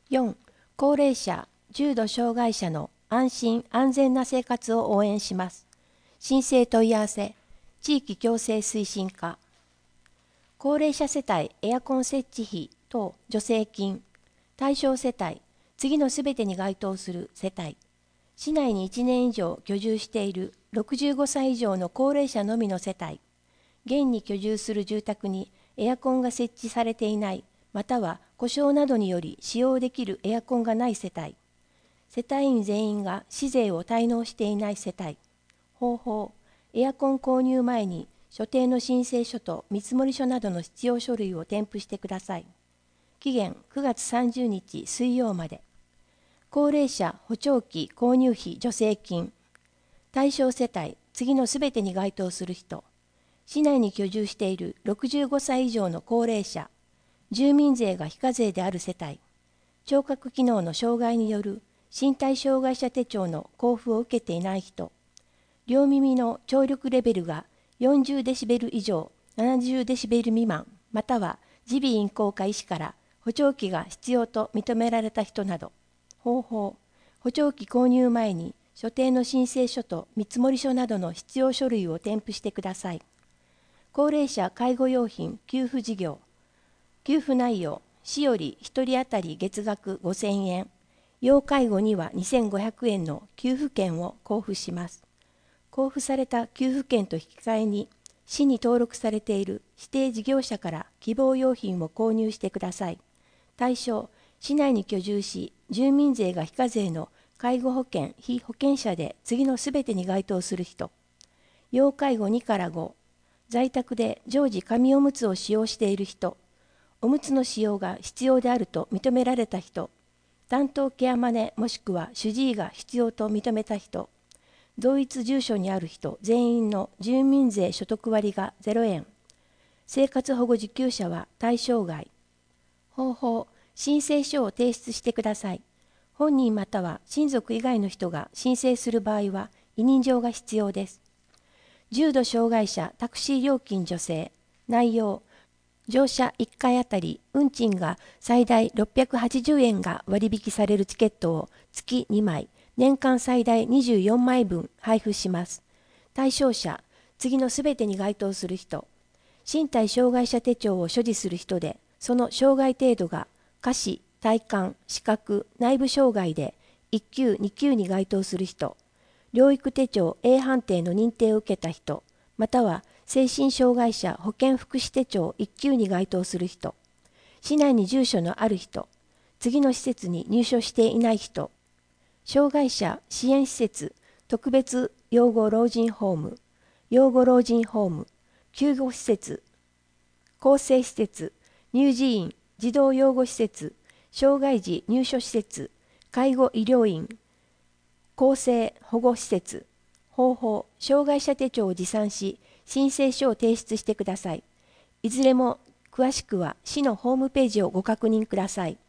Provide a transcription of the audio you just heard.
4. 高齢者、重度障害者の安心・安全な生活を応援します。申請問い合わせ、地域共生推進課。高齢者世帯エアコン設置費等助成金。対象世帯、次のすべてに該当する世帯。市内に1年以上居住している65歳以上の高齢者のみの世帯。現に居住する住宅にエアコンが設置されていない、または故障などにより使用できるエアコンがない世帯。世帯員全員が市税を滞納していない世帯。方法、エアコン購入前に所定の申請書と見積書などの必要書類を添付してください。期限9月30日水曜まで。高齢者補聴器購入費助成金。対象世帯、次のすべてに該当する人。市内に居住している65歳以上の高齢者。住民税が非課税である世帯。聴覚機能の障害による身体障害者手帳の交付を受けていない人。両耳の聴力レベルが40デシベル以上70デシベル未満、または耳鼻咽喉科医師から補聴器が必要と認められた人など。方法、補聴器購入前に所定の申請書と見積書などの必要書類を添付してください。高齢者介護用品給付事業。給付内容、市より1人当たり月額5000円、要介護には2500円の給付券を交付します。交付された給付券と引き換えに、市に登録されている指定事業者から希望用品を購入してください。対象、市内に居住し、住民税が非課税の介護保険・被保険者で次のすべてに該当する人。要介護2から5、在宅で常時紙おむつを使用している人。おむつの使用が必要であると認められた人、担当ケアマネもしくは主治医が必要と認めた人、同一住所にある人全員の住民税所得割が0円、生活保護受給者は対象外。方法、申請書を提出してください。本人または親族以外の人が申請する場合は委任状が必要です。重度障害者タクシー料金助成。内容、乗車1回あたり運賃が最大680円が割引されるチケットを月2枚、年間最大24枚分配布します。対象者、次のすべてに該当する人。身体障害者手帳を所持する人で、その障害程度が下肢、体幹、視覚、内部障害で1級、2級に該当する人。療育手帳 A 判定の認定を受けた人、または精神障害者保健福祉手帳1級に該当する人、市内に住所のある人、次の施設に入所していない人、障害者支援施設、特別養護老人ホーム、養護老人ホーム、救護施設、更生施設、乳児院、児童養護施設、障害児入所施設、介護医療院、更生保護施設。方法、障害者手帳を持参し、申請書を提出してください。いずれも詳しくは市のホームページをご確認ください。